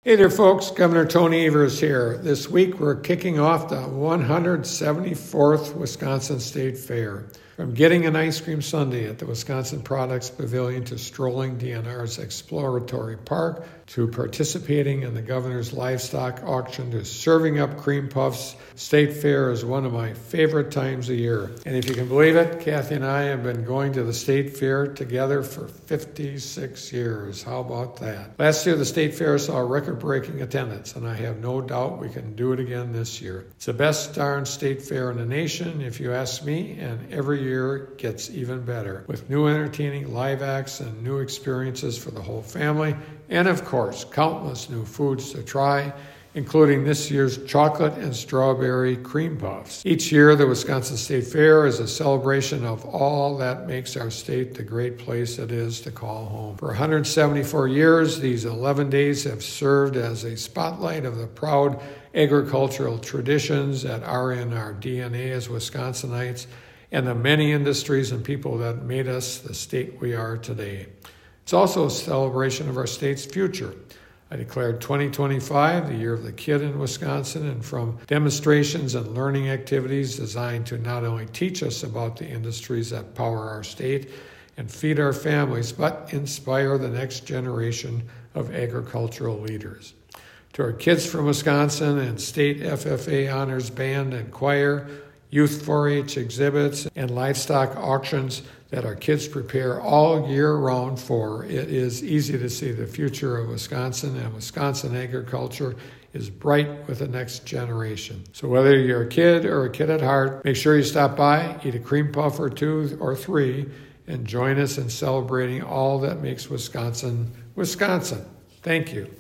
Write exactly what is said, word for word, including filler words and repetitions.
Hey there, folks. Governor Tony Evers here. This week we're kicking off the one hundred seventy-fourth Wisconsin State Fair. From getting an ice cream sundae at the Wisconsin Products Pavilion to strolling D N R's exploratory park to participating in the governor's livestock auction to serving up cream puffs, State Fair is one of my favorite times of year. And if you can believe it, Kathy and I have been going to the State Fair together for fifty-six years. How about that? Last year, the State Fair saw record-breaking attendance, and I have no doubt we can do it again this year. It's the best darn State Fair in the nation, if you ask me, and every year gets even better, with new entertaining live acts and new experiences for the whole family, and of course, countless new foods to try, including this year's chocolate and strawberry cream puffs. Each year, the Wisconsin State Fair is a celebration of all that makes our state the great place it is to call home. For one hundred seventy-four years, these eleven days have served as a spotlight of the proud agricultural traditions that are in our D N A as Wisconsinites and the many industries and people that made us the state we are today. It's also a celebration of our state's future. I declared twenty twenty-five the year of the kid in Wisconsin, and from demonstrations and learning activities designed to not only teach us about the industries that power our state and feed our families, but inspire the next generation of agricultural leaders. To our kids from Wisconsin and state F F A honors band and choir, youth four H exhibits, and livestock auctions that our kids prepare all year round for, it is easy to see the future of Wisconsin and Wisconsin agriculture is bright with the next generation. So whether you're a kid or a kid at heart, make sure you stop by, eat a cream puff or two or three, and join us in celebrating all that makes Wisconsin, Wisconsin. Thank you.